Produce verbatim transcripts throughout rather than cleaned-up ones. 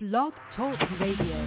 Blog Talk Radio.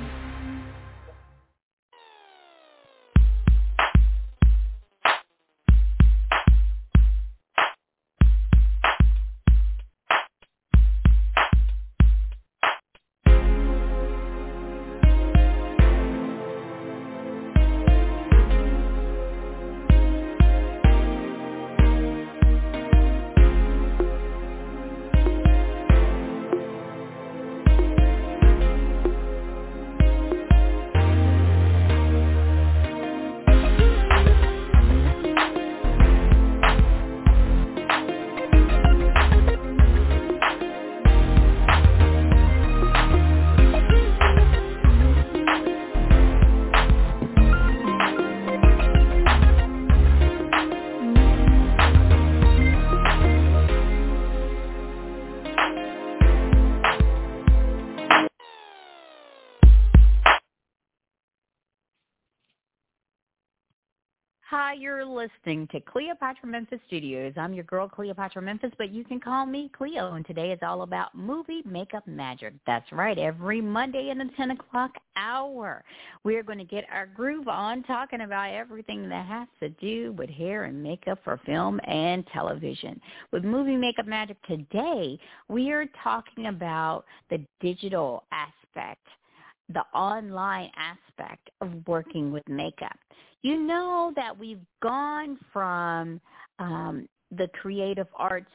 Hi, you're listening to Cleopatra Memphis Studios. I'm your girl, Cleopatra Memphis, but you can call me Cleo, and today is all about movie makeup magic. That's right, every Monday in the ten o'clock hour, we're going to get our groove on talking about everything that has to do with hair and makeup for film and television. With Movie Makeup Magic today, we are talking about the digital aspect, the online aspect of working with makeup. You know that we've gone from um, the creative arts,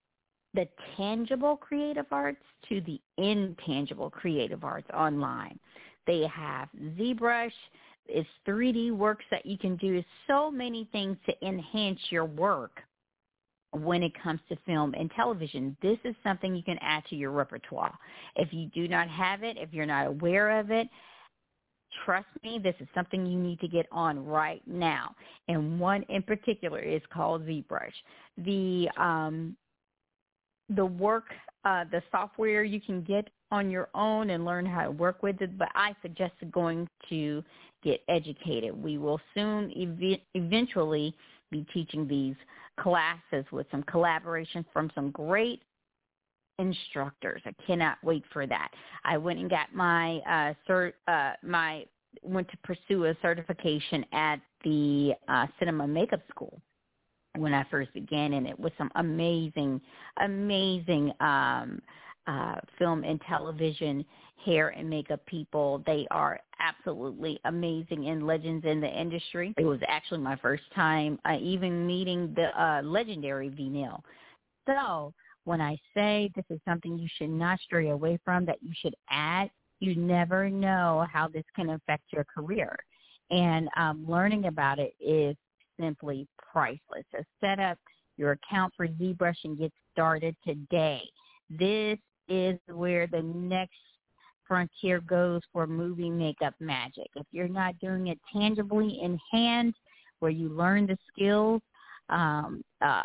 the tangible creative arts, to the intangible creative arts online. They have ZBrush. It's three D works that you can do. So many things to enhance your work when it comes to film and television. This is something you can add to your repertoire. If you do not have it, if you're not aware of it, trust me, this is something you need to get on right now. And one in particular is called ZBrush. The um, the work, uh, the software you can get on your own and learn how to work with it, but I suggest going to get educated. We will soon ev- eventually be teaching these classes with some collaboration from some great instructors. I cannot wait for that. I went and got my uh, cert, uh, my went to pursue a certification at the uh, Cinema Makeup School when I first began in it, with some amazing, amazing um, uh, film and television hair and makeup people. They are absolutely amazing and legends in the industry. It was actually my first time uh, even meeting the uh, legendary V. Neil. So when I say this is something you should not stray away from, that you should add, you never know how this can affect your career. And um, learning about it is simply priceless. So set up your account for ZBrush and get started today. This is where the next frontier goes for movie makeup magic. If you're not doing it tangibly in hand, where you learn the skills, um, uh,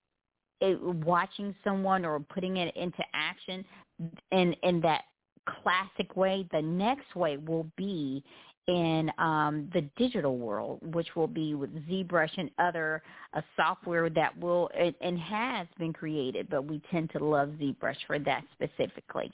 It, watching someone or putting it into action in in that classic way, the next way will be in um, the digital world, which will be with ZBrush and other uh, software that will it, and has been created, but we tend to love ZBrush for that specifically.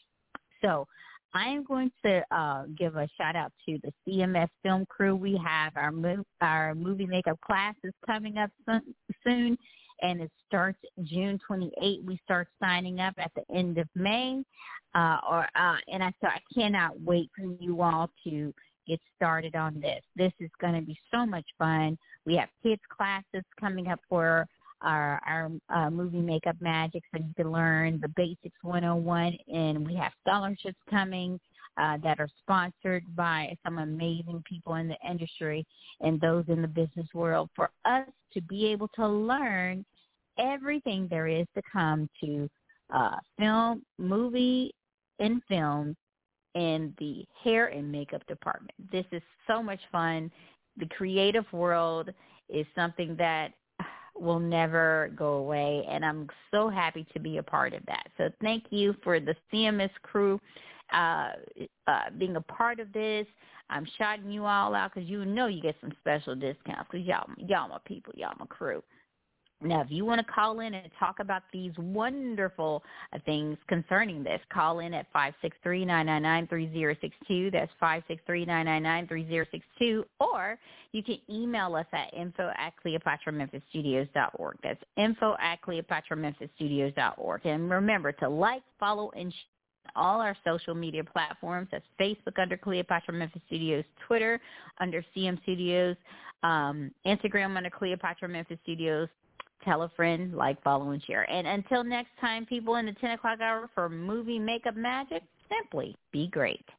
So I am going to uh, give a shout out to the C M S film crew. We have our mov- our movie makeup classes coming up soon, and it starts June twenty-eighth. We start signing up at the end of May, uh, or uh, and I so I cannot wait for you all to get started on this. This is going to be so much fun. We have kids classes coming up for our, our uh, movie makeup magic, so you can learn the basics one oh one, and we have scholarships coming uh, that are sponsored by some amazing people in the industry and those in the business world, for us to be able to learn everything there is to come to uh, film, movie, and film in the hair and makeup department. This is so much fun. The creative world is something that will never go away, and I'm so happy to be a part of that. So thank you for the C M S crew uh, uh, being a part of this. I'm shouting you all out because you know you get some special discounts because y'all, y'all my people, y'all my crew. Now, if you want to call in and talk about these wonderful uh, things concerning this, call in at five six three, nine nine nine, three zero six two. That's five six three, nine nine nine, three zero six two. Or you can email us at info at Cleopatra Memphis Studios dot org. That's info at Cleopatra Memphis Studios dot org. And remember to like, follow, and share all our social media platforms. That's Facebook under Cleopatra Memphis Studios, Twitter under C M Studios, um, Instagram under Cleopatra Memphis Studios. Tell a friend, like, follow, and share. And until next time, people, in the ten o'clock hour for Movie Makeup Magic, simply be great.